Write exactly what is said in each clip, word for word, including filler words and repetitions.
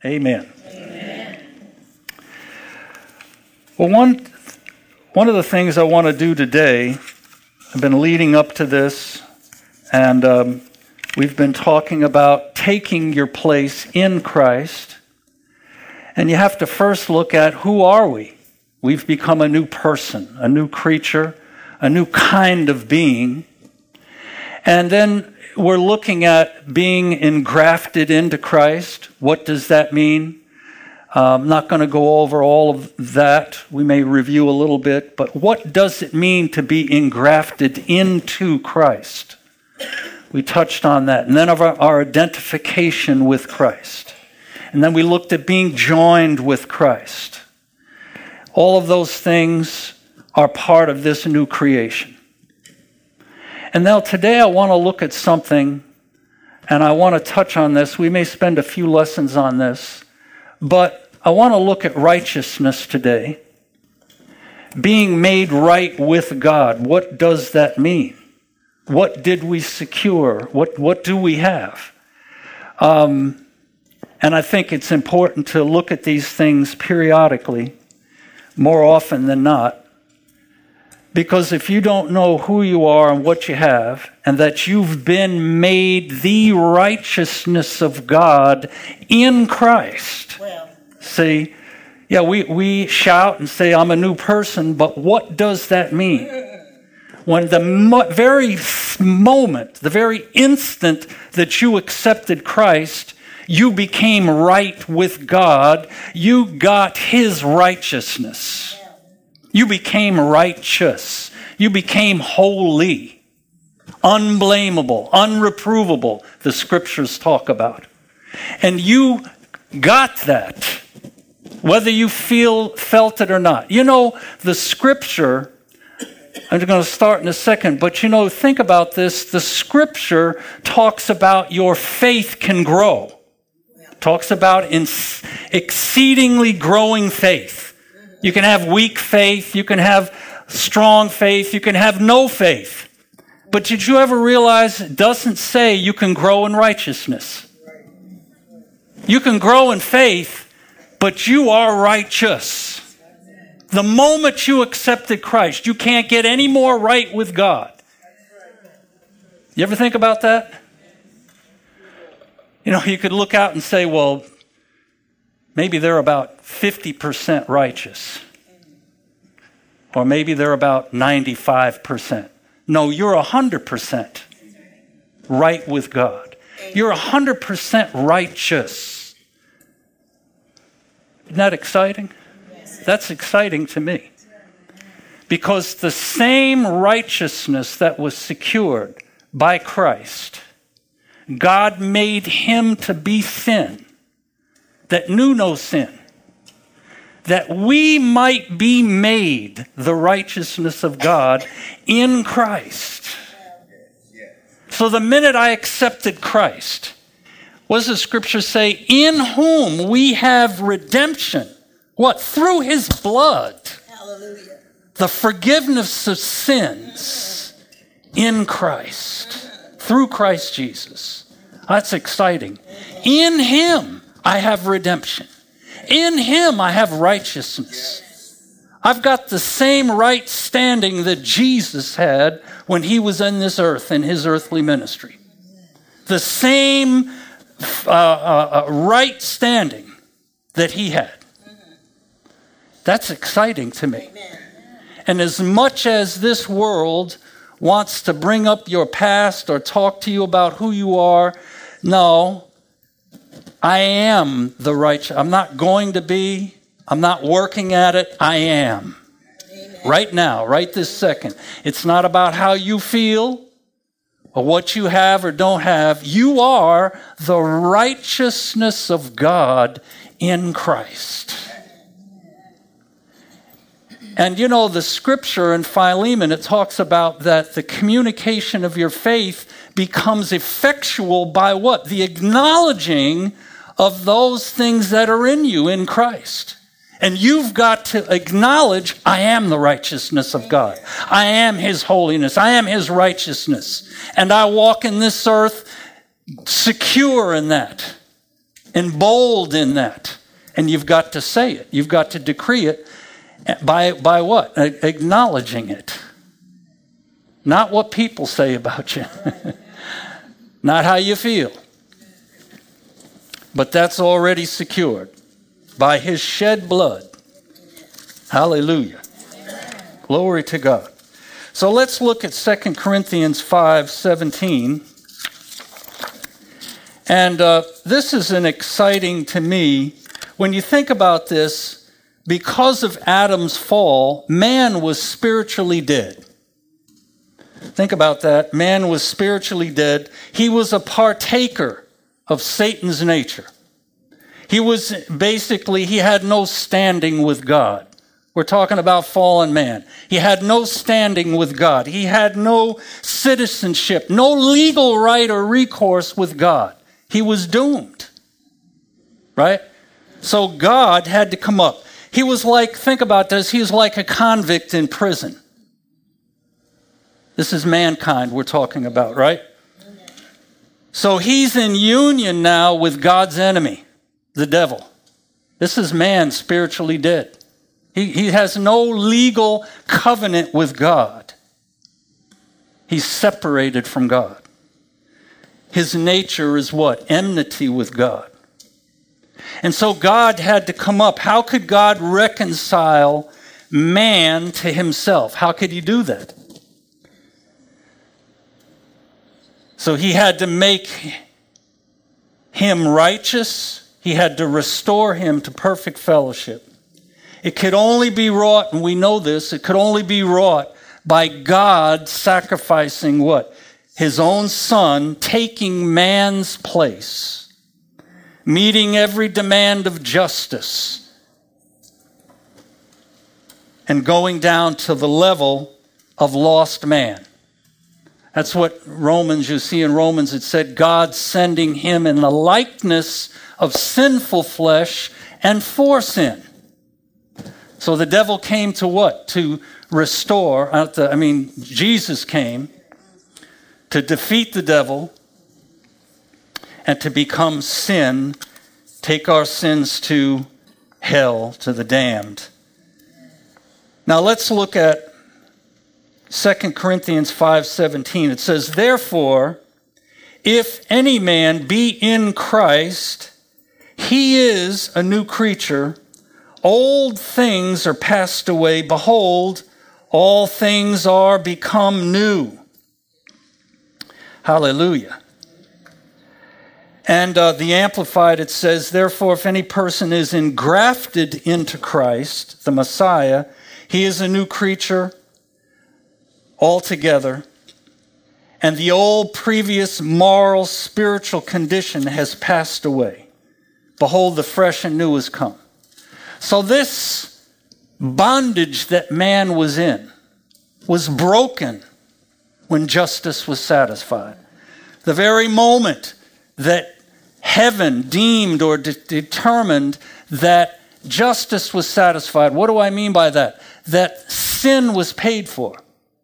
Amen. Amen. Well, one, one of the things I want to do today, I've been leading up to this, and um, we've been talking about taking your place in Christ. And you have to first look at, who are we? We've become a new person, a new creature, a new kind of being. And then we're looking at being engrafted into Christ. What does that mean? Uh, I'm not going to go over all of that. We may review a little bit. But what does it mean to be engrafted into Christ? We touched on that. And then our, our identification with Christ. And then we looked at being joined with Christ. All of those things are part of this new creation. And now today I want to look at something, and I want to touch on this. We may spend a few lessons on this, but I want to look at righteousness today. Being made right with God. What does that mean? What did we secure? What, what do we have? Um, and I think it's important to look at these things periodically, more often than not. Because if you don't know who you are and what you have, and that you've been made the righteousness of God in Christ. Well. See, yeah, we, we shout and say, I'm a new person, but what does that mean? When the mo- very moment, the very instant that you accepted Christ, you became right with God. You got His righteousness. You became righteous. You became holy, unblameable, unreprovable, the scriptures talk about. And you got that, whether you feel felt it or not. You know, the scripture, I'm going to start in a second, but you know, think about this. The scripture talks about your faith can grow. Talks about in exceedingly growing faith. You can have weak faith, you can have strong faith, you can have no faith. But did you ever realize it doesn't say you can grow in righteousness? You can grow in faith, but you are righteous. The moment you accepted Christ, you can't get any more right with God. You ever think about that? You know, you could look out and say, well, maybe they're about fifty percent righteous. Or maybe they're about ninety-five percent. No, you're one hundred percent right with God. You're one hundred percent righteous. Isn't that exciting? That's exciting to me. Because the same righteousness that was secured by Christ, God made Him to be sin that knew no sin, that we might be made the righteousness of God in Christ. So the minute I accepted Christ, what does the scripture say? In whom we have redemption. What? Through His blood. Hallelujah. The forgiveness of sins in Christ. Through Christ Jesus. That's exciting. In Him I have redemption. In Him I have righteousness. I've got the same right standing that Jesus had when He was in this earth, in His earthly ministry. The same uh, uh, uh, right standing that He had. That's exciting to me. And as much as this world wants to bring up your past or talk to you about who you are, no, I am the righteous. I'm not going to be. I'm not working at it. I am. Amen. Right now, right this second. It's not about how you feel or what you have or don't have. You are the righteousness of God in Christ. And you know, the scripture in Philemon, it talks about that the communication of your faith becomes effectual by what? The acknowledging of those things that are in you in Christ. And you've got to acknowledge, I am the righteousness of God. I am His holiness. I am His righteousness. And I walk in this earth secure in that. and bold in that. And you've got to say it. You've got to decree it by, by what? Acknowledging it. Not what people say about you. Not how you feel. But that's already secured by his shed blood. Hallelujah. Glory to God. So let's look at Second Corinthians five seventeen. And uh, this is an exciting to me. When you think about this, because of Adam's fall, man was spiritually dead. Think about that. Man was spiritually dead. He was a partaker of Satan's nature. He was basically, he had no standing with God. We're talking about fallen man. He had no standing with God. He had no citizenship, no legal right or recourse with God. He was doomed. Right? So God had to come up. He was like, think about this, he was like a convict in prison. This is mankind we're talking about, right? So he's in union now with God's enemy, the devil. This is man spiritually dead. He, he has no legal covenant with God. He's separated from God. His nature is what? Enmity with God. And so God had to come up. How could God reconcile man to himself? How could he do that? So he had to make him righteous. He had to restore him to perfect fellowship. It could only be wrought, and we know this, it could only be wrought by God sacrificing what? His own son, taking man's place, meeting every demand of justice, and going down to the level of lost man. That's what Romans, you see in Romans, it said God sending him in the likeness of sinful flesh and for sin. So the devil came to what? To restore, I mean, Jesus came to defeat the devil and to become sin, take our sins to hell, to the damned. Now let's look at Second Corinthians five seventeen. It says, therefore, if any man be in Christ, he is a new creature. Old things are passed away. Behold, all things are become new. Hallelujah. And uh, the Amplified, it says, therefore, if any person is engrafted into Christ, the Messiah, he is a new creature altogether. And the old previous moral, spiritual condition has passed away. Behold, the fresh and new has come. So this bondage that man was in was broken when justice was satisfied. The very moment that heaven deemed or de- determined that justice was satisfied. What do I mean by that? That sin was paid for.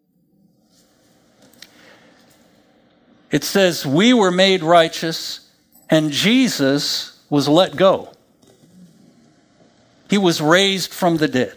It says we were made righteous and Jesus was let go. He was raised from the dead.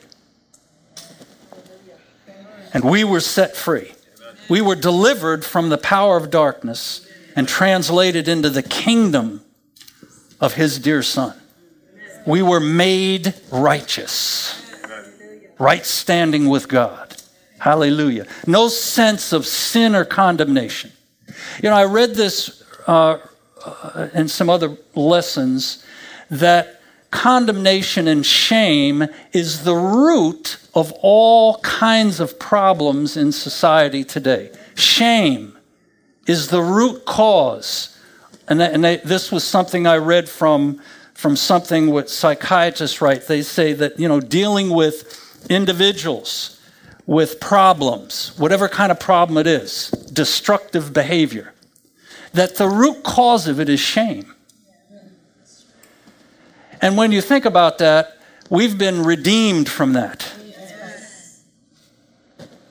And we were set free. We were delivered from the power of darkness and translated into the kingdom of his dear Son. We were made righteous. Right standing with God. Hallelujah. No sense of sin or condemnation. You know, I read this uh, uh, in some other lessons that condemnation and shame is the root of all kinds of problems in society today. Shame is the root cause. And, and they, this was something I read from, from something what psychiatrists write. They say that, you know, dealing with individuals with problems, whatever kind of problem it is, destructive behavior, that the root cause of it is shame. And when you think about that, we've been redeemed from that.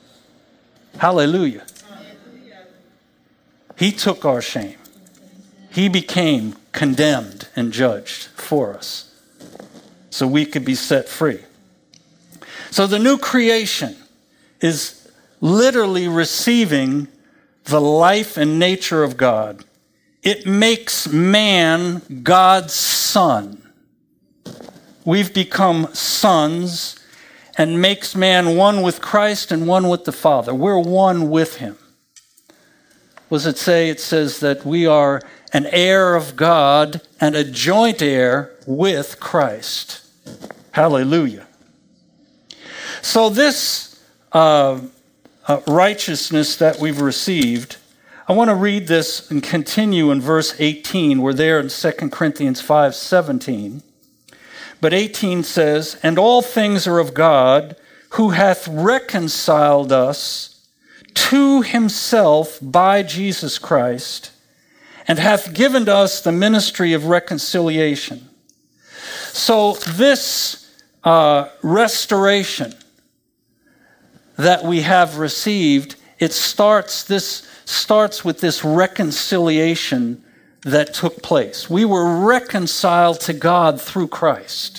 Hallelujah. He took our shame. He became condemned and judged for us so we could be set free. So the new creation is literally receiving the life and nature of God. It makes man God's son. We've become sons and makes man one with Christ and one with the Father. We're one with him. What does it say? It says that we are an heir of God and a joint heir with Christ. Hallelujah. So this uh, uh, righteousness that we've received, I want to read this and continue in verse eighteen. We're there in Second Corinthians five seventeen. But eighteen says, "And all things are of God, who hath reconciled us to himself by Jesus Christ, and hath given to us the ministry of reconciliation." So this uh, restoration that we have received, it starts, this starts with this reconciliation that took place. We were reconciled to God through Christ.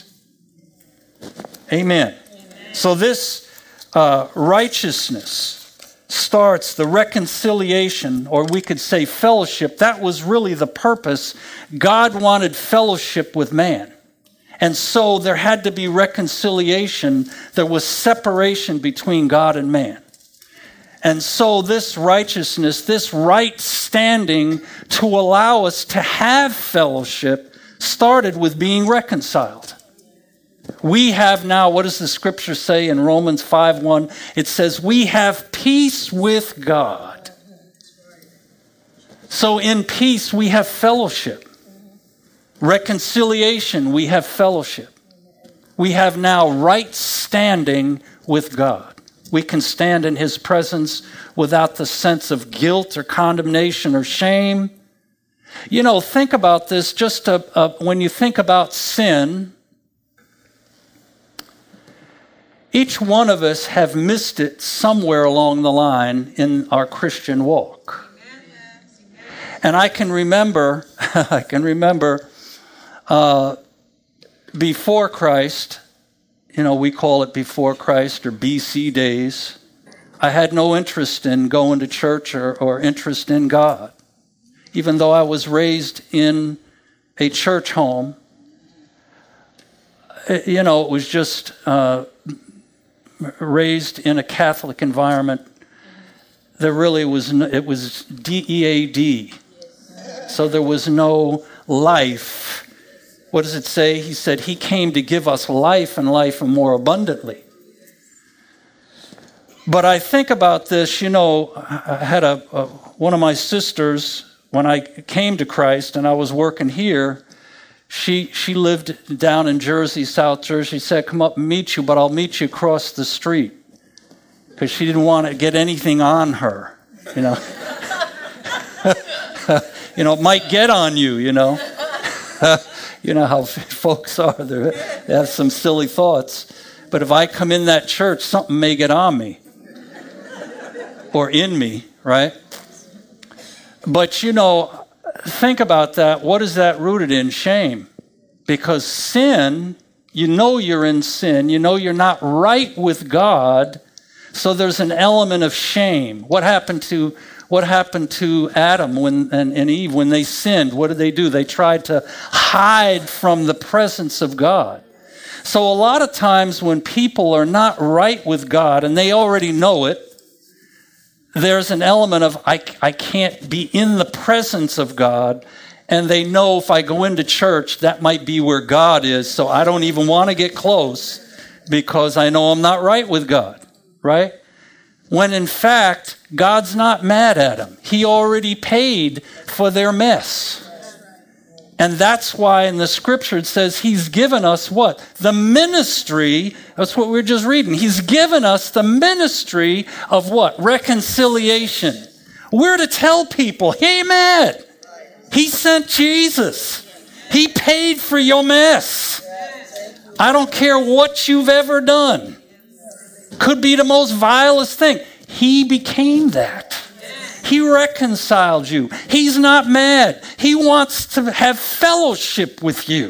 Amen. Amen. So this uh, righteousness starts, the reconciliation, or we could say fellowship. That was really the purpose. God wanted fellowship with man. And so there had to be reconciliation. There was separation between God and man. And so this righteousness, this right standing to allow us to have fellowship started with being reconciled. We have now, what does the scripture say in Romans five one? It says, we have peace with God. So in peace we have fellowship. Reconciliation, we have fellowship. We have now right standing with God. We can stand in his presence without the sense of guilt or condemnation or shame. You know, think about this. Just uh, uh, when you think about sin, each one of us have missed it somewhere along the line in our Christian walk. And I can remember, I can remember uh, before Christ, you know, we call it before Christ or B C days. I had no interest in going to church or, or interest in God. Even though I was raised in a church home, you know, it was just uh, raised in a Catholic environment. There really was, no, it was D E A D. So there was no life. What does it say? He said he came to give us life and life more abundantly. But I think about this, you know, I had a, a one of my sisters, when I came to Christ and I was working here, she she lived down in Jersey, South Jersey. She said, come up and meet you, but I'll meet you across the street. Because she didn't want to get anything on her, you know. You know, it might get on you, you know. You know how folks are. They have some silly thoughts. But if I come in that church, something may get on me. Or in me, right? But, you know, think about that. What is that rooted in? Shame. Because sin, you know you're in sin. You know you're not right with God. So there's an element of shame. What happened to What happened to Adam when, and, and Eve when they sinned? What did they do? They tried to hide from the presence of God. So a lot of times when people are not right with God and they already know it, there's an element of, I, I can't be in the presence of God. And they know if I go into church, that might be where God is. So I don't even want to get close because I know I'm not right with God, right? When in fact, God's not mad at them. He already paid for their mess. And that's why in the scripture it says he's given us what? The ministry. That's what we we're just reading. He's given us the ministry of what? Reconciliation. We're to tell people, he ain't mad. He sent Jesus. He paid for your mess. I don't care what you've ever done. Could be the most vilest thing. He became that. He reconciled you. He's not mad. He wants to have fellowship with you.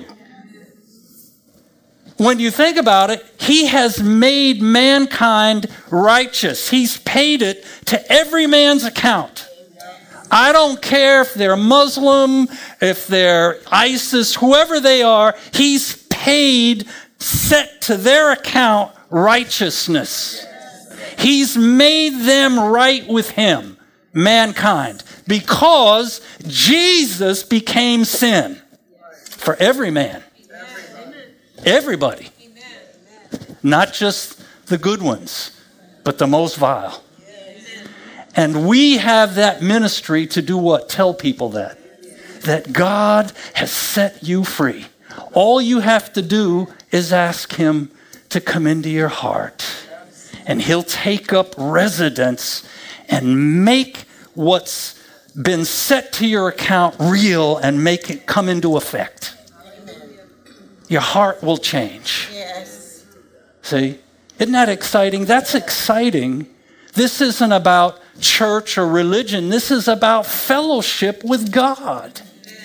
When you think about it, he has made mankind righteous. He's paid it to every man's account. I don't care if they're Muslim, if they're ISIS, whoever they are, he's paid, set to their account righteousness. He's made them right with him, mankind, because Jesus became sin for every man. Everybody. Not just the good ones, but the most vile. And we have that ministry to do what? Tell people that. That God has set you free. All you have to do is ask him to come into your heart. And he'll take up residence and make what's been set to your account real and make it come into effect. Your heart will change. Yes. See? Isn't that exciting? That's exciting. This isn't about church or religion. This is about fellowship with God.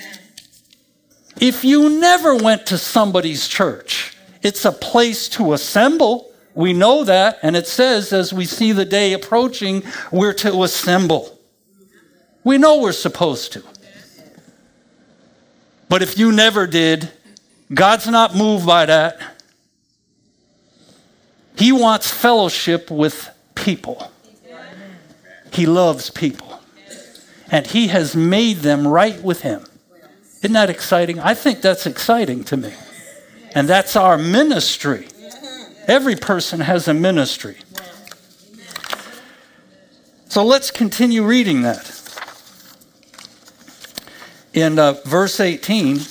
If you never went to somebody's church, it's a place to assemble. We know that. And it says, as we see the day approaching, we're to assemble. We know we're supposed to. But if you never did, God's not moved by that. He wants fellowship with people. He loves people. And he has made them right with him. Isn't that exciting? I think that's exciting to me. And that's our ministry. Every person has a ministry. So let's continue reading that. In uh, verse eighteen,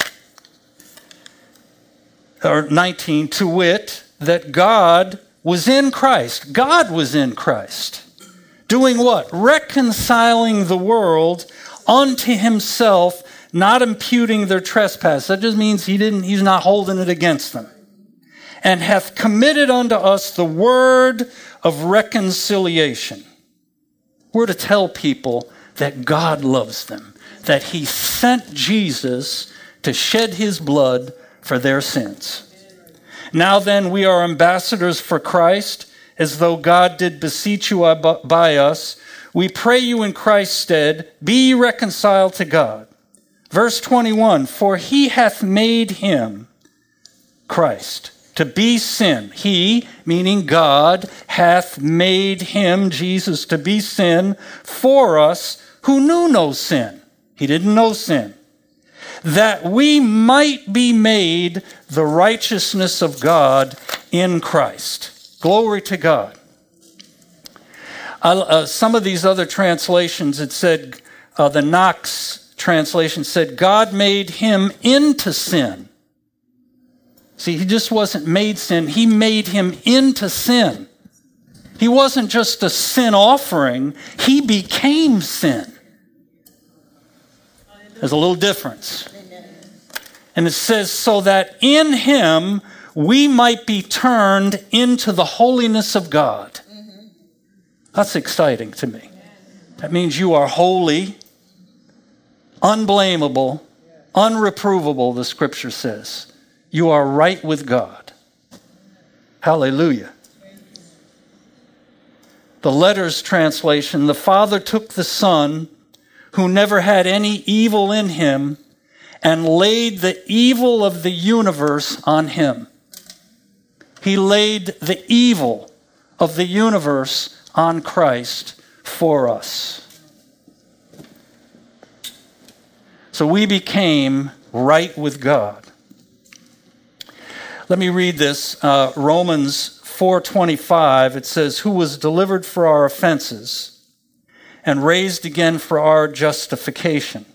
or nineteen, to wit, that God was in Christ. God was in Christ. Doing what? Reconciling the world unto himself, not imputing their trespass. That just means he didn't, he's not holding it against them. And hath committed unto us the word of reconciliation. We're to tell people that God loves them, that he sent Jesus to shed his blood for their sins. Now then, we are ambassadors for Christ, as though God did beseech you by us. We pray you in Christ's stead, be ye reconciled to God. Verse twenty-one, for he hath made him, Christ, to be sin. He, meaning God, hath made him, Jesus, to be sin for us who knew no sin. He didn't know sin. That we might be made the righteousness of God in Christ. Glory to God. Uh, some of these other translations, it said, uh, the Knox translation said, God made him into sin. See, he just wasn't made sin. He made him into sin. He wasn't just a sin offering. He became sin. There's a little difference. And it says, so that in him we might be turned into the holiness of God. That's exciting to me. That means you are holy, unblameable, unreprovable, the scripture says. You are right with God. Hallelujah. The Letters translation, the Father took the Son, who never had any evil in him, and laid the evil of the universe on him. He laid the evil of the universe on Christ for us. So we became right with God. Let me read this. Uh, Romans four twenty-five, it says, who was delivered for our offenses and raised again for our justification.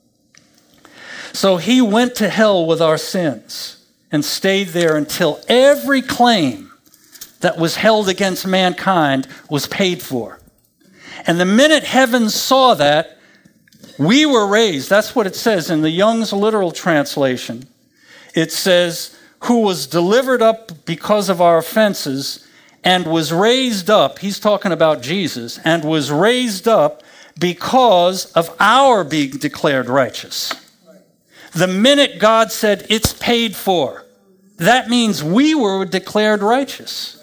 So he went to hell with our sins and stayed there until every claim that was held against mankind was paid for. And the minute heaven saw that, we were raised. That's what it says in the Young's literal translation. It says, who was delivered up because of our offenses and was raised up, he's talking about Jesus, and was raised up because of our being declared righteous. The minute God said it's paid for, that means we were declared righteous.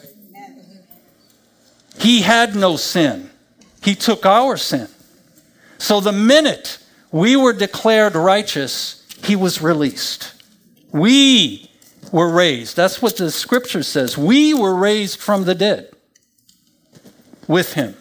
He had no sin. He took our sin. So the minute we were declared righteous, he was released. We were raised. That's what the scripture says. We were raised from the dead with him.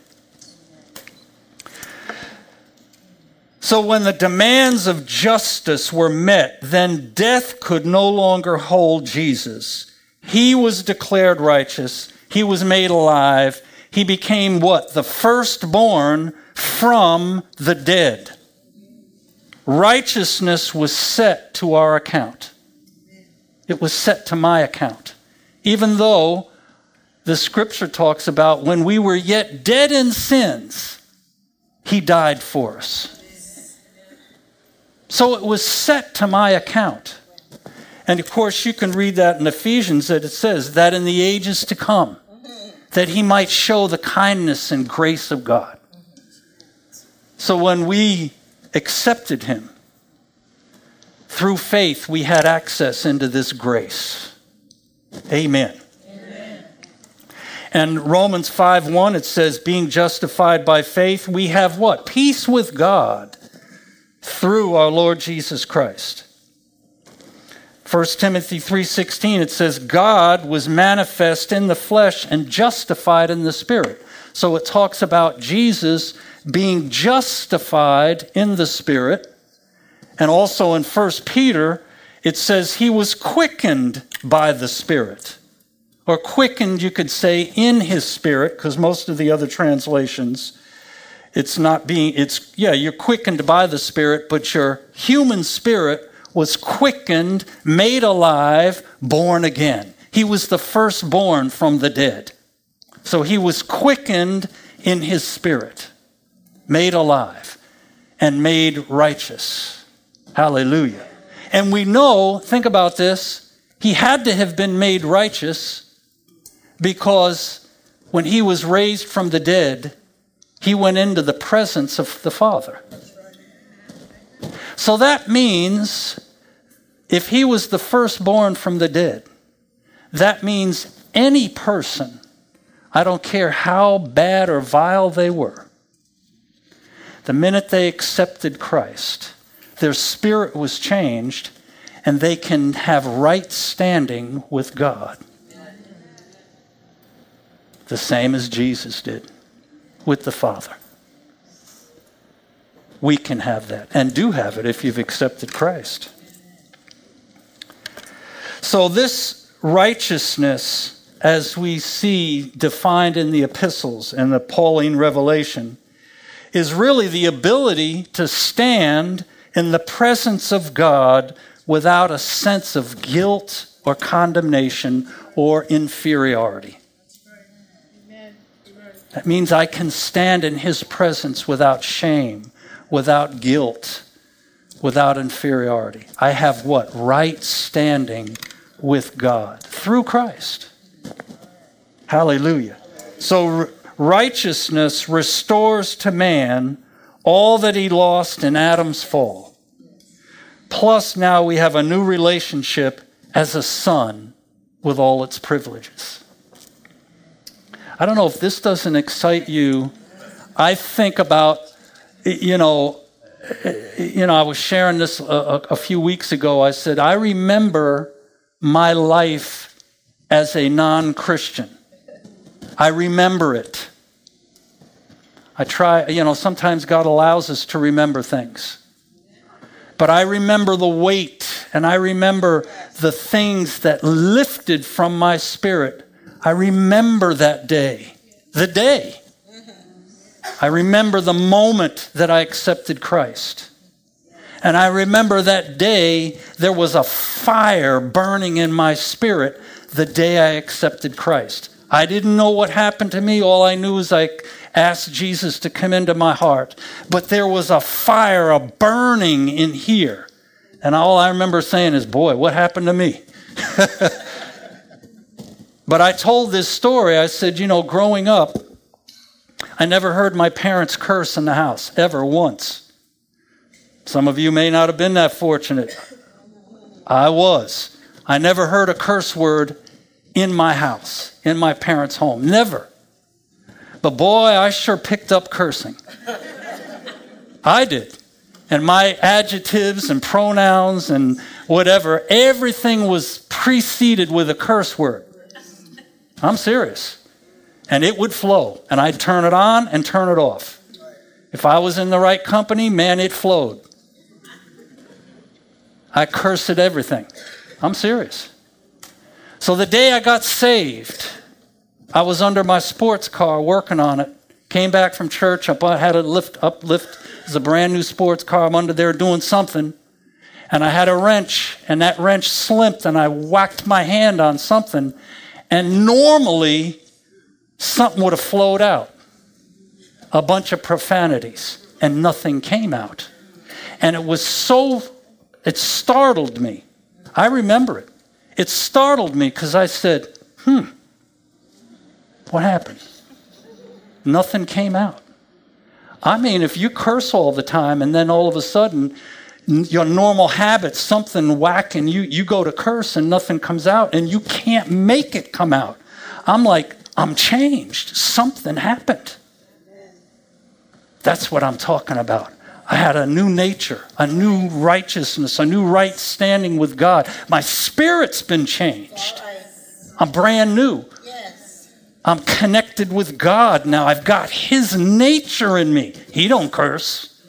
So when the demands of justice were met, then death could no longer hold Jesus. He was declared righteous. He was made alive. He became what? The firstborn from the dead. Righteousness was set to our account. It was set to my account. Even though the scripture talks about when we were yet dead in sins, he died for us. So it was set to my account. And of course, you can read that in Ephesians, that it says that in the ages to come, that he might show the kindness and grace of God. So when we accepted him, through faith, we had access into this grace. Amen. Amen. And Romans five one, it says, being justified by faith, we have what? Peace with God through our Lord Jesus Christ. First Timothy three sixteen, it says, God was manifest in the flesh and justified in the spirit. So it talks about Jesus being justified in the spirit. And also in First Peter, it says he was quickened by the Spirit. Or quickened, you could say, in his spirit, because most of the other translations, it's not being, it's, yeah, you're quickened by the Spirit, but your human spirit was quickened, made alive, born again. He was the firstborn from the dead. So he was quickened in his spirit, made alive, and made righteous. Hallelujah. And we know, think about this, he had to have been made righteous because when he was raised from the dead, he went into the presence of the Father. So that means if he was the firstborn from the dead, that means any person, I don't care how bad or vile they were, the minute they accepted Christ, their spirit was changed, and they can have right standing with God. The same as Jesus did with the Father. We can have that, and do have it if you've accepted Christ. So this righteousness, as we see defined in the epistles and the Pauline revelation, is really the ability to stand in the presence of God without a sense of guilt or condemnation or inferiority. That means I can stand in his presence without shame, without guilt, without inferiority. I have what? Right standing with God through Christ. Hallelujah. So righteousness restores to man all that he lost in Adam's fall. Plus now we have a new relationship as a son with all its privileges. I don't know if this doesn't excite you. I think about, you know, you know, I was sharing this a, a few weeks ago. I said, I remember my life as a non-Christian. I remember it. I try, you know, sometimes God allows us to remember things. But I remember the weight, and I remember the things that lifted from my spirit. I remember that day, the day. I remember the moment that I accepted Christ. And I remember that day there was a fire burning in my spirit the day I accepted Christ. I didn't know what happened to me. All I knew is I asked Jesus to come into my heart. But there was a fire, a burning in here. And all I remember saying is, boy, what happened to me? But I told this story. I said, you know, growing up, I never heard my parents curse in the house, ever once. Some of you may not have been that fortunate. I was. I never heard a curse word in my house, in my parents' home. Never. But boy, I sure picked up cursing. I did. And my adjectives and pronouns and whatever, everything was preceded with a curse word. I'm serious. And it would flow. And I'd turn it on and turn it off. If I was in the right company, man, it flowed. I cursed at everything. I'm serious. So the day I got saved, I was under my sports car working on it. Came back from church. I had a lift, uplift. It was a brand new sports car. I'm under there doing something. And I had a wrench. And that wrench slipped. And I whacked my hand on something. And normally, something would have flowed out. A bunch of profanities. And nothing came out. And it was so, it startled me. I remember it. It startled me because I said, hmm, what happened? Nothing came out. I mean, if you curse all the time and then all of a sudden, your normal habits, something whack and you, you go to curse and nothing comes out and you can't make it come out. I'm like, I'm changed. Something happened. That's what I'm talking about. I had a new nature, a new righteousness, a new right standing with God. My spirit's been changed. I'm brand new. I'm connected with God now. I've got his nature in me. He don't curse.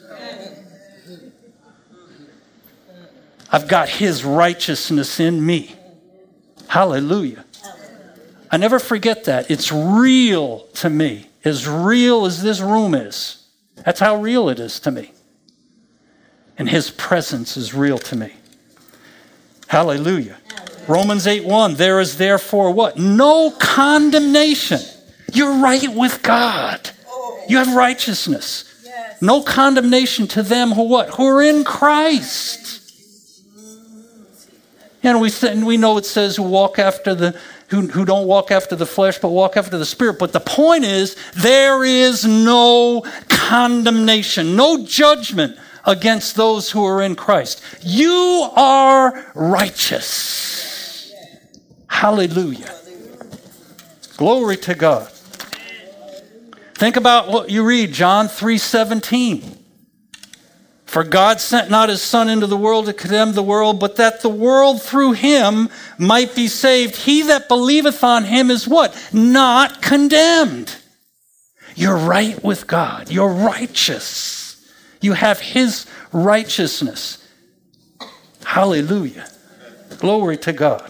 I've got his righteousness in me. Hallelujah. I never forget that. It's real to me. As real as this room is. That's how real it is to me. And his presence is real to me. Hallelujah. Romans eight one, there is therefore what? No condemnation. You're right with God. You have righteousness. Yes. No condemnation to them who what? Who are in Christ. And we and we know it says who walk after the who, who don't walk after the flesh but walk after the Spirit. But the point is there is no condemnation, no judgment against those who are in Christ. You are righteous. Hallelujah. Glory to God. Think about what you read, John three seventeen. For God sent not his Son into the world to condemn the world, but that the world through him might be saved. He that believeth on him is what? Not condemned. You're right with God. You're righteous. You have his righteousness. Hallelujah. Glory to God.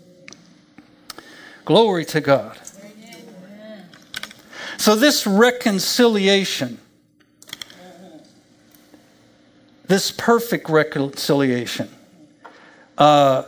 Glory to God. So this reconciliation, this perfect reconciliation, uh,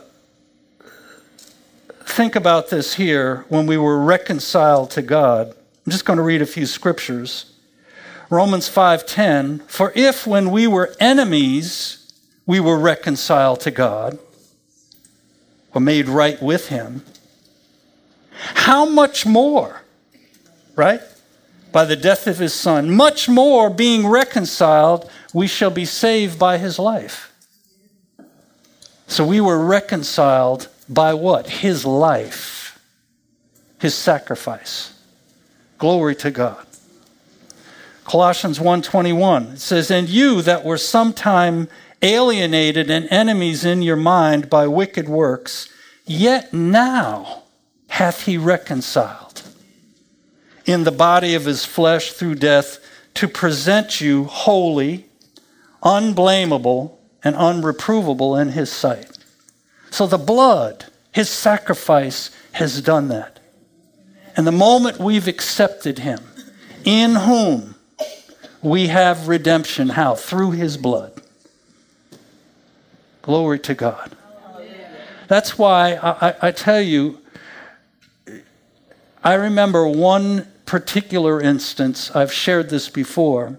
think about this here when we were reconciled to God. I'm just going to read a few scriptures. Romans five ten, for if when we were enemies, we were reconciled to God, or made right with him, how much more, right? By the death of his Son, much more being reconciled, we shall be saved by his life. So we were reconciled by what? His life, his sacrifice. Glory to God. Colossians one twenty-one, it says, and you that were sometime alienated and enemies in your mind by wicked works, yet now hath he reconciled in the body of his flesh through death to present you holy, unblameable, and unreprovable in his sight. So the blood, his sacrifice, has done that. And the moment we've accepted him, in whom we have redemption, how? Through his blood. Glory to God. That's why I, I, I tell you, I remember one particular instance, I've shared this before,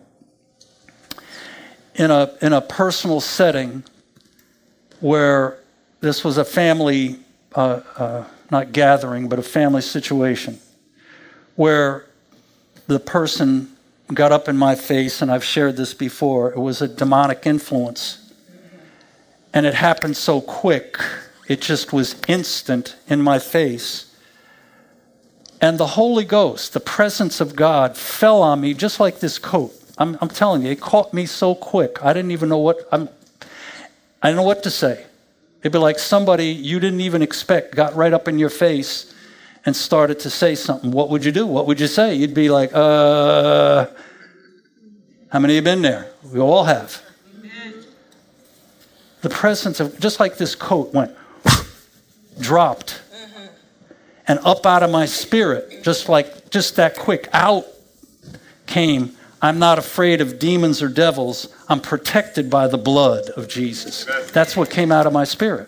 in a in a personal setting where this was a family, uh, uh, not gathering, but a family situation, where the person got up in my face, and I've shared this before. It was a demonic influence. And it happened so quick. It just was instant in my face. And the Holy Ghost, the presence of God, fell on me just like this coat. I'm, I'm telling you, it caught me so quick. I didn't even know what I'm. I didn't know what to say. It'd be like somebody you didn't even expect got right up in your face and started to say something. What would you do? What would you say? You'd be like, uh, how many have been there? We all have. Amen. The presence of, just like this coat went, dropped, mm-hmm. and up out of my spirit, just like, just that quick, out came, I'm not afraid of demons or devils. I'm protected by the blood of Jesus. That's what came out of my spirit.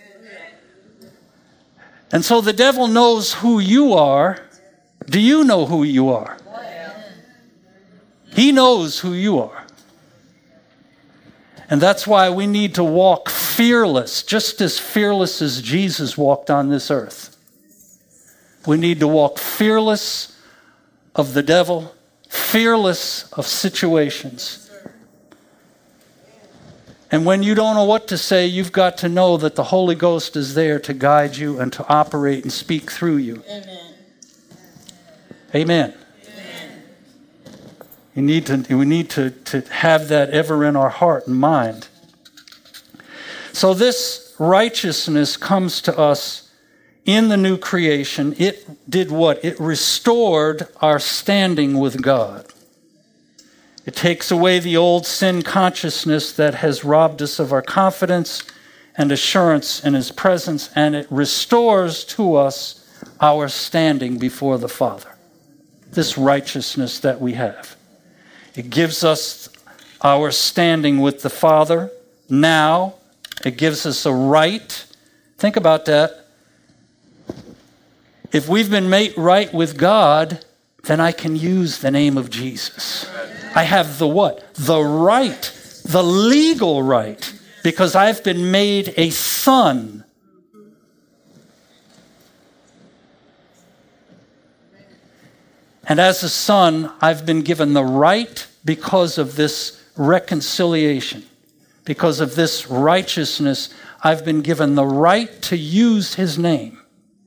And so the devil knows who you are. Do you know who you are? He knows who you are. And that's why we need to walk fearless, just as fearless as Jesus walked on this earth. We need to walk fearless of the devil, fearless of situations. And when you don't know what to say, you've got to know that the Holy Ghost is there to guide you and to operate and speak through you. Amen. Amen. Amen. You need to, we need to, to have that ever in our heart and mind. So this righteousness comes to us in the new creation. It did what? It restored our standing with God. It takes away the old sin consciousness that has robbed us of our confidence and assurance in His presence, and it restores to us our standing before the Father. This righteousness that we have. It gives us our standing with the Father now. It gives us a right. Think about that. If we've been made right with God, then I can use the name of Jesus. I have the what? The right, the legal right, because I've been made a son. And as a son, I've been given the right because of this reconciliation, because of this righteousness. I've been given the right to use His name.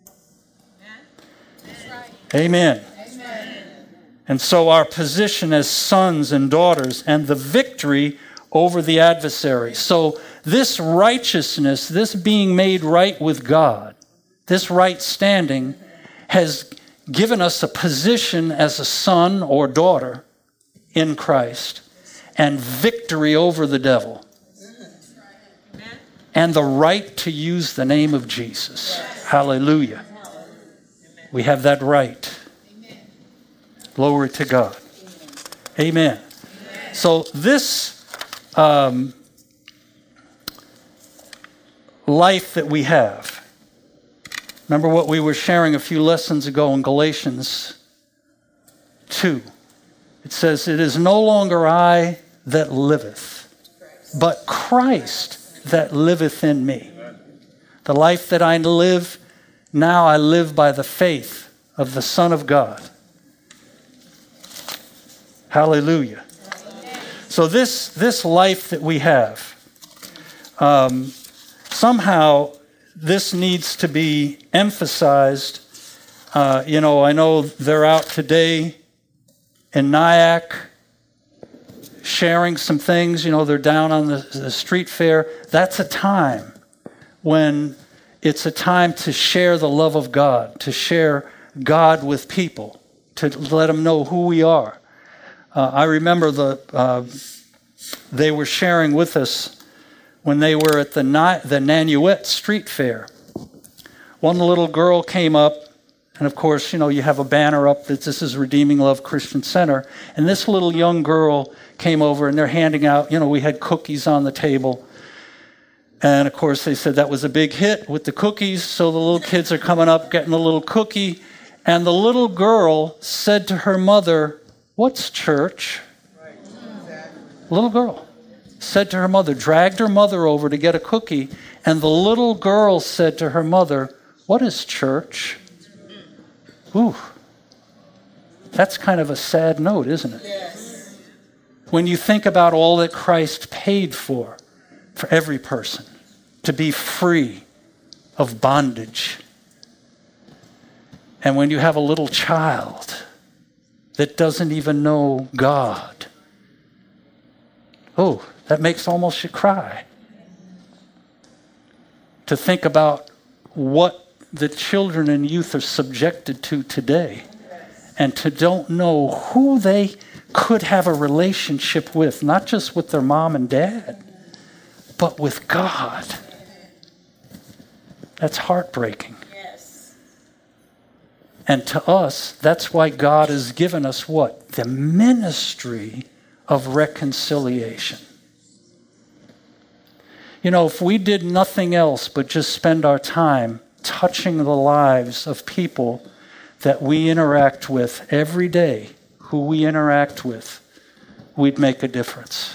Amen. And so our position as sons and daughters and the victory over the adversary. So this righteousness, this being made right with God, this right standing has given us a position as a son or daughter in Christ and victory over the devil and the right to use the name of Jesus. Hallelujah. We have that right. Glory to God. Amen. Amen. So this um, life that we have, remember what we were sharing a few lessons ago in Galatians two. It says, it is no longer I that liveth, but Christ that liveth in me. The life that I live, now I live by the faith of the Son of God. Hallelujah. So this, this life that we have, um, somehow this needs to be emphasized. Uh, you know, I know they're out today in Nyack sharing some things. You know, they're down on the, the street fair. That's a time when it's a time to share the love of God, to share God with people, to let them know who we are. Uh, I remember the uh, they were sharing with us when they were at the Na- the Nanuet Street Fair. One little girl came up, and of course, you know, you have a banner up that this is Redeeming Love Christian Center. And this little young girl came over, and they're handing out, you know, we had cookies on the table. And of course, they said that was a big hit with the cookies. So the little kids are coming up, getting a little cookie. And the little girl said to her mother, "What's church?" Right. Little girl said to her mother, dragged her mother over to get a cookie, and the little girl said to her mother, "What is church?" Ooh, that's kind of a sad note, isn't it? Yes. When you think about all that Christ paid for, for every person, to be free of bondage. And when you have a little child that doesn't even know God, oh, that makes almost you cry. To think about what the children and youth are subjected to today, and to don't know who they could have a relationship with, not just with their mom and dad, but with God. That's heartbreaking. Yes. And to us, that's why God has given us what? The ministry of reconciliation. You know, if we did nothing else but just spend our time touching the lives of people that we interact with every day, who we interact with, we'd make a difference.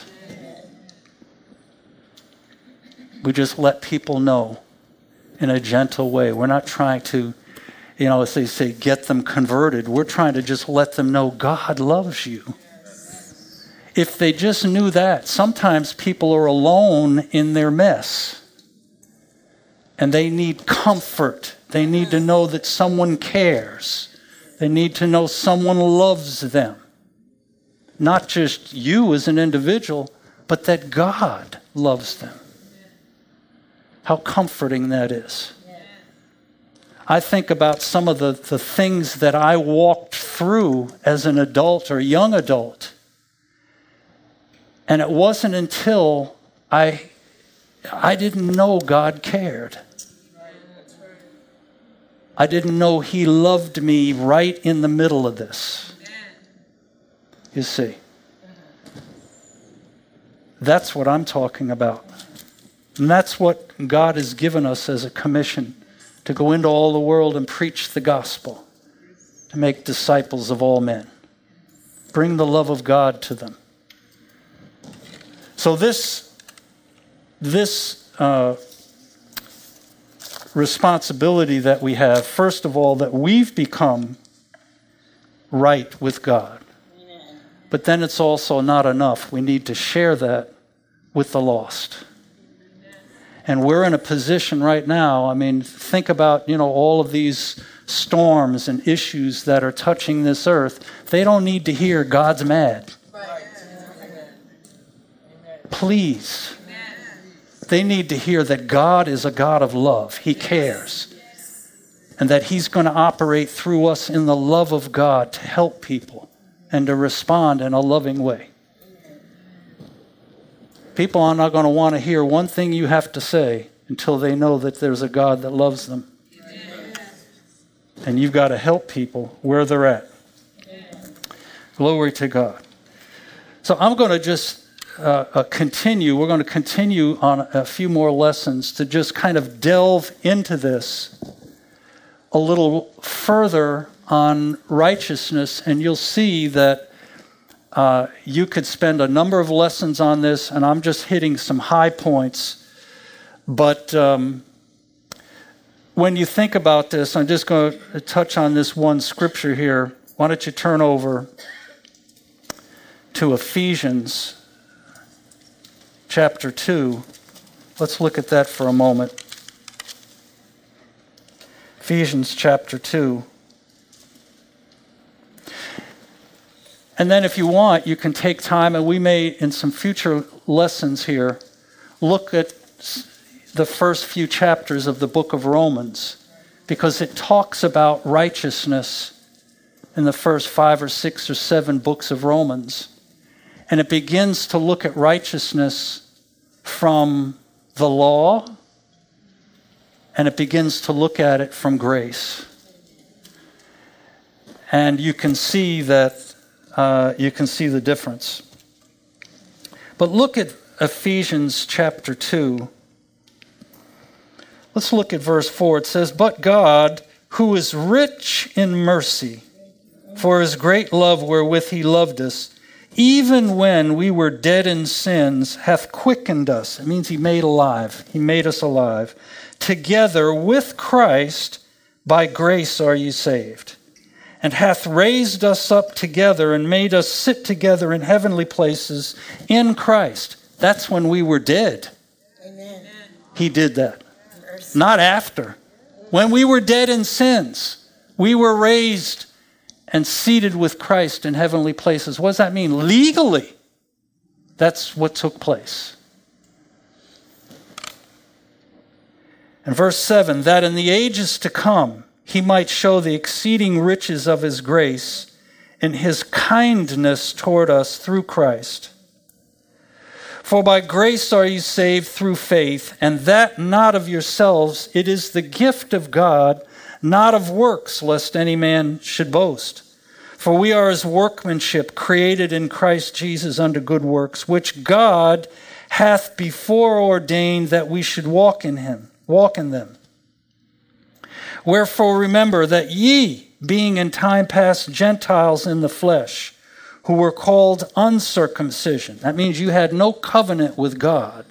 We just let people know in a gentle way. We're not trying to, you know, as they say, get them converted. We're trying to just let them know God loves you. If they just knew that, sometimes people are alone in their mess. And they need comfort. They need to know that someone cares. They need to know someone loves them. Not just you as an individual, but that God loves them. How comforting that is. I think about some of the, the things that I walked through as an adult or young adult. And it wasn't until I, I didn't know God cared. I didn't know He loved me right in the middle of this. You see. That's what I'm talking about. And that's what God has given us as a commission, to go into all the world and preach the gospel, to make disciples of all men. Bring the love of God to them. So this, this uh, responsibility that we have, first of all, that we've become right with God. Amen. But then it's also not enough. We need to share that with the lost. And we're in a position right now, I mean, think about, you know, all of these storms and issues that are touching this earth. They don't need to hear God's mad. Right. Please. They need to hear that God is a God of love. He cares. And that He's going to operate through us in the love of God to help people and to respond in a loving way. People are not going to want to hear one thing you have to say until they know that there's a God that loves them. Amen. And you've got to help people where they're at. Amen. Glory to God. So I'm going to just uh, uh, continue. We're going to continue on a few more lessons to just kind of delve into this a little further on righteousness. And you'll see that Uh, you could spend a number of lessons on this, and I'm just hitting some high points. But um, when you think about this, I'm just going to touch on this one scripture here. Why don't you turn over to Ephesians chapter two. Let's look at that for a moment. Ephesians chapter two. And then if you want, you can take time, and we may, in some future lessons here, look at the first few chapters of the book of Romans, because it talks about righteousness in the first five or six or seven books of Romans. And it begins to look at righteousness from the law, and it begins to look at it from grace. And you can see that Uh, you can see the difference. But look at Ephesians chapter two. Let's look at verse four. It says, "But God, who is rich in mercy, for His great love wherewith He loved us, even when we were dead in sins, hath quickened us." It means He made alive. He made us alive. "Together with Christ, by grace are ye saved. and hath raised us up together and made us sit together in heavenly places in Christ. That's when we were dead. Amen. He did that. Mercy. Not after. When we were dead in sins, we were raised and seated with Christ in heavenly places. What does that mean? Legally, that's what took place. And verse seven, that in the ages to come, he might show the exceeding riches of his grace in his kindness toward us through Christ. For by grace are ye saved through faith, and that not of yourselves, it is the gift of God, not of works, lest any man should boast. For we are his workmanship, created in Christ Jesus unto good works, which God hath before ordained that we should walk in him, walk in them. Wherefore remember that ye, being in time past Gentiles in the flesh, who were called uncircumcision. That means you had no covenant with God.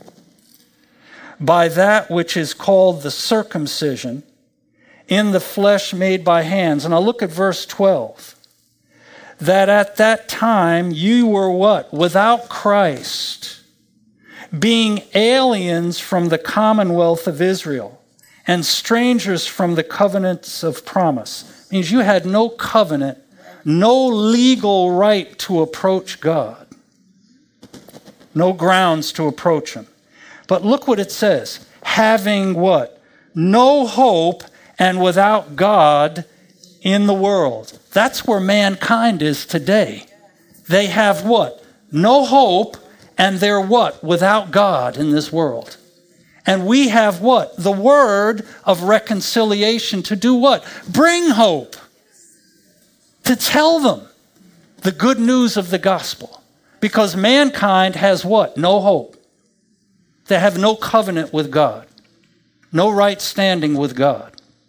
By that which is called the circumcision, in the flesh made by hands. And I'll look at verse twelve. That at that time you were what? Without Christ, being aliens from the commonwealth of Israel, and strangers from the covenants of promise. It means you had no covenant, no legal right to approach God. No grounds to approach him. But look what it says. Having what? No hope and without God in the world. That's where mankind is today. They have what? No hope, and they're what? Without God in this world. And we have what? The word of reconciliation to do what? Bring hope. To tell them the good news of the gospel. Because mankind has what? No hope. They have no covenant with God. No right standing with God.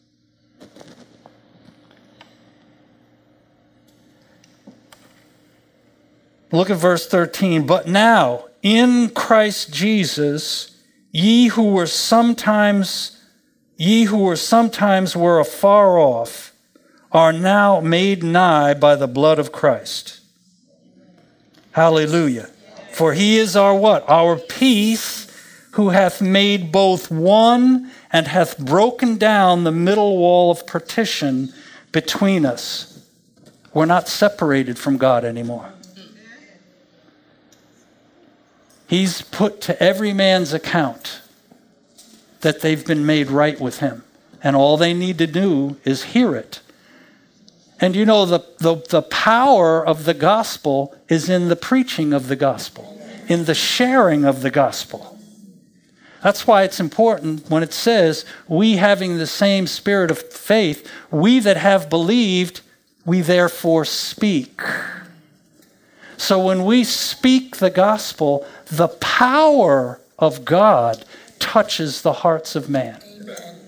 Look at verse thirteen. But now, in Christ Jesus, Ye who were sometimes, ye who were sometimes were afar off, are now made nigh by the blood of Christ. Hallelujah. For he is our what? Our peace, who hath made both one and hath broken down the middle wall of partition between us. We're not separated from God anymore. He's put to every man's account that they've been made right with him. And all they need to do is hear it. And you know, the, the, the power of the gospel is in the preaching of the gospel, in the sharing of the gospel. That's why it's important when it says, we having the same spirit of faith, we that have believed, we therefore speak. So when we speak the gospel, the power of God touches the hearts of man. Amen.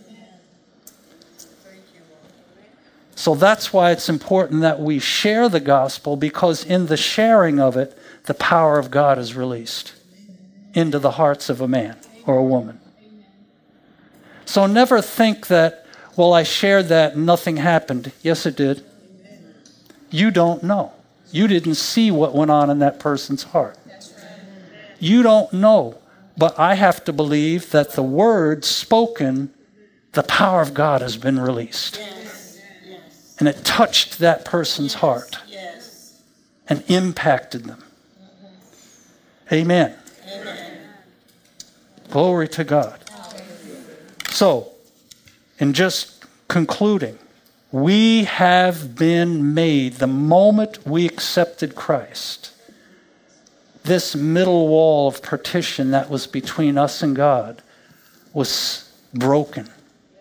So that's why it's important that we share the gospel, because in the sharing of it, the power of God is released into the hearts of a man or a woman. So never think that, well, I shared that and nothing happened. Yes, it did. You don't know. You didn't see what went on in that person's heart. You don't know. But I have to believe that the word spoken, the power of God has been released. Yes. Yes. And it touched that person's yes. heart. Yes. And impacted them. Mm-hmm. Amen. Amen. Glory to God. So, in just concluding, we have been made, the moment we accepted Christ, this middle wall of partition that was between us and God was broken.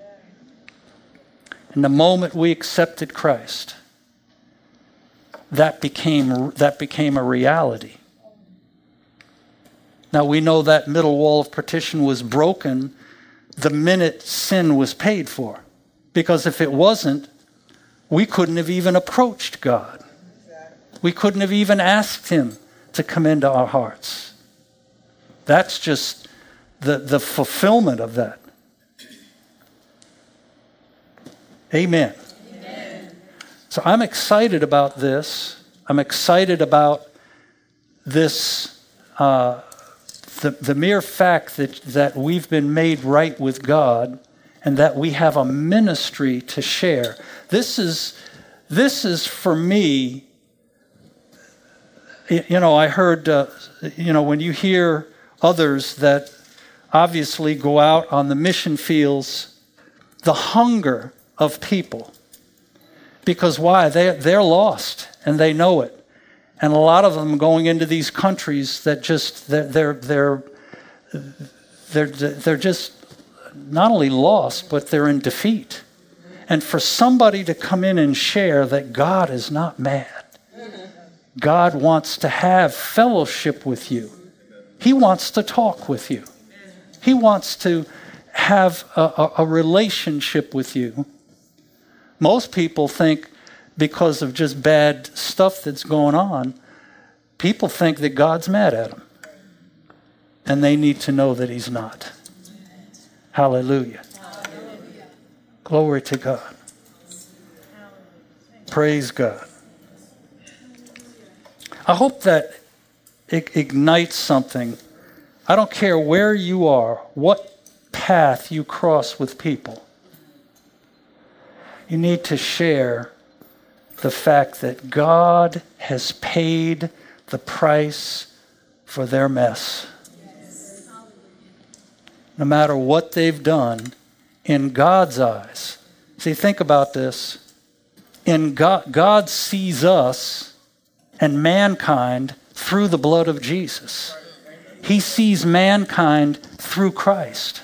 And the moment we accepted Christ, that became, that became a reality. Now we know that middle wall of partition was broken the minute sin was paid for. Because if it wasn't, we couldn't have even approached God. We couldn't have even asked him to come into our hearts. That's just the, the fulfillment of that. Amen. Amen. So I'm excited about this. I'm excited about this, uh, the, the mere fact that, that we've been made right with God and that we have a ministry to share. This is, this is for me, you know, I heard, uh, you know, when you hear others that obviously go out on the mission fields, the hunger of people. Because why? They, they're lost and they know it. And a lot of them going into these countries that just, they're, they're, they're, they're, they're just not only lost, but they're in defeat. And for somebody to come in and share that God is not mad. God wants to have fellowship with you. He wants to talk with you. He wants to have a, a, a relationship with you. Most people think because of just bad stuff that's going on, people think that God's mad at them. And they need to know that he's not. Hallelujah. Hallelujah. Glory to God. Praise God. I hope that it ignites something. I don't care where you are, what path you cross with people. You need to share the fact that God has paid the price for their mess. No matter what they've done, in God's eyes. See, think about this. In God, God sees us and mankind through the blood of Jesus. He sees mankind through Christ.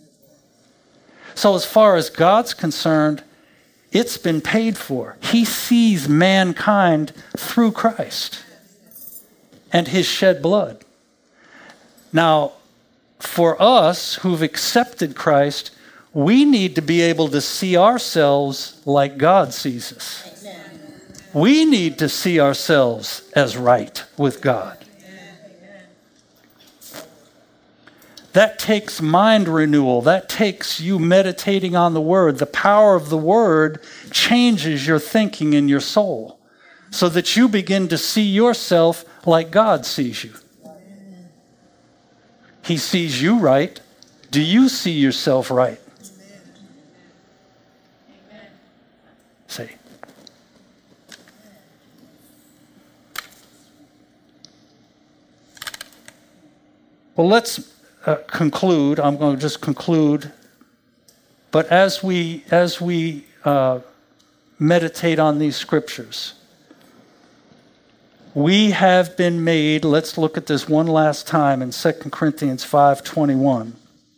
So as far as God's concerned, it's been paid for. He sees mankind through Christ and his shed blood. Now, for us who've accepted Christ, we need to be able to see ourselves like God sees us. We need to see ourselves as right with God. That takes mind renewal. That takes you meditating on the Word. The power of the Word changes your thinking in your soul so that you begin to see yourself like God sees you. He sees you right. Do you see yourself right? See. Well, let's uh, conclude. I'm going to just conclude. But as we as we uh, meditate on these scriptures, we have been made. Let's look at this one last time in Second Corinthians five twenty-one.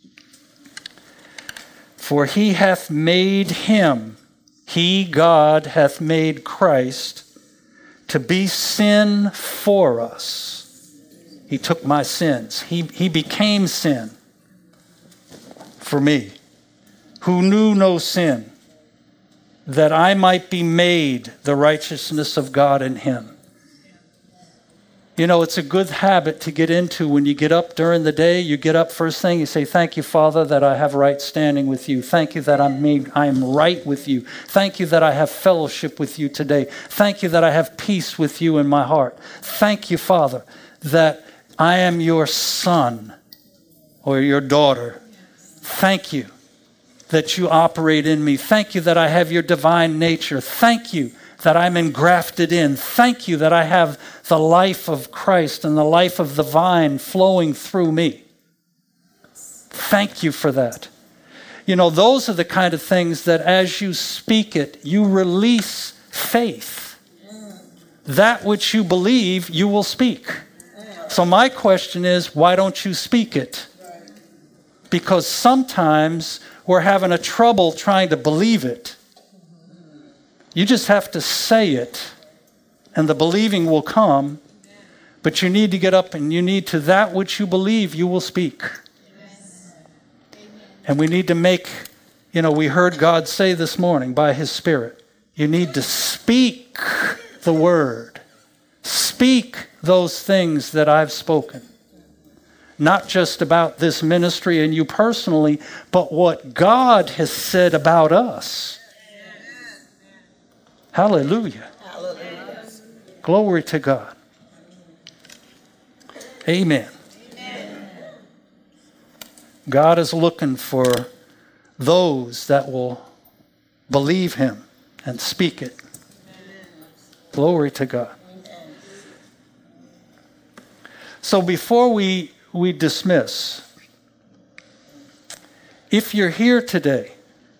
For he hath made him, he, God, hath made Christ to be sin for us. He took my sins. He, he became sin for me, who knew no sin, that I might be made the righteousness of God in him. You know, it's a good habit to get into when you get up during the day. You get up first thing, you say, thank you, Father, that I have right standing with you. Thank you that I'm made, I am right with you. Thank you that I have fellowship with you today. Thank you that I have peace with you in my heart. Thank you, Father, that I am your son or your daughter. Thank you that you operate in me. Thank you that I have your divine nature. Thank you that I'm engrafted in. Thank you that I have the life of Christ and the life of the vine flowing through me. Thank you for that. You know, those are the kind of things that as you speak it, you release faith. That which you believe, you will speak. So my question is, why don't you speak it? Because sometimes we're having a trouble trying to believe it. You just have to say it, and the believing will come. But you need to get up and you need to, that which you believe, you will speak. And we need to make, you know, we heard God say this morning by his Spirit, you need to speak the word. Speak those things that I've spoken. Not just about this ministry and you personally, but what God has said about us. Hallelujah. Hallelujah. Glory to God. Amen. Amen. God is looking for those that will believe him and speak it. Amen. Glory to God. Amen. So before we, we dismiss, if you're here today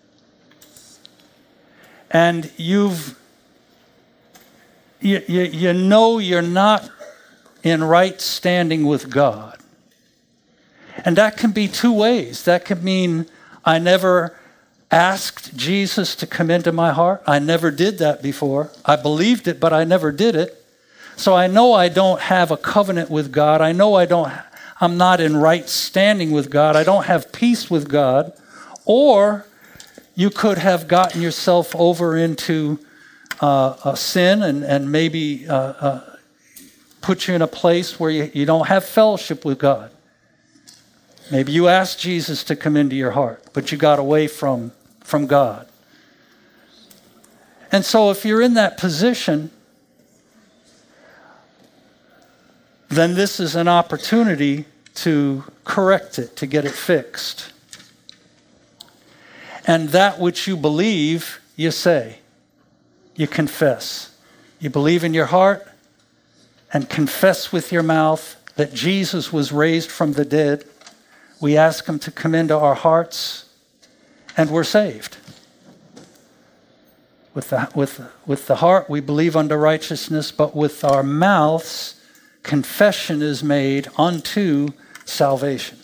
and you've you, you, you know you're not in right standing with God, and that can be two ways. That could mean I never asked Jesus to come into my heart. I never did that before. I believed it, but I never did it. So I know I don't have a covenant with God. I know I don't, I'm not in right standing with God. I don't have peace with God. Or you could have gotten yourself over into uh, a sin and, and maybe uh, uh, put you in a place where you, you don't have fellowship with God. Maybe you asked Jesus to come into your heart, but you got away from, from God. And so if you're in that position, then this is an opportunity to correct it, to get it fixed. And that which you believe, you say. You confess. You believe in your heart and confess with your mouth that Jesus was raised from the dead. We ask him to come into our hearts and we're saved. With the, with, with the heart we believe unto righteousness, but with our mouths confession is made unto salvation.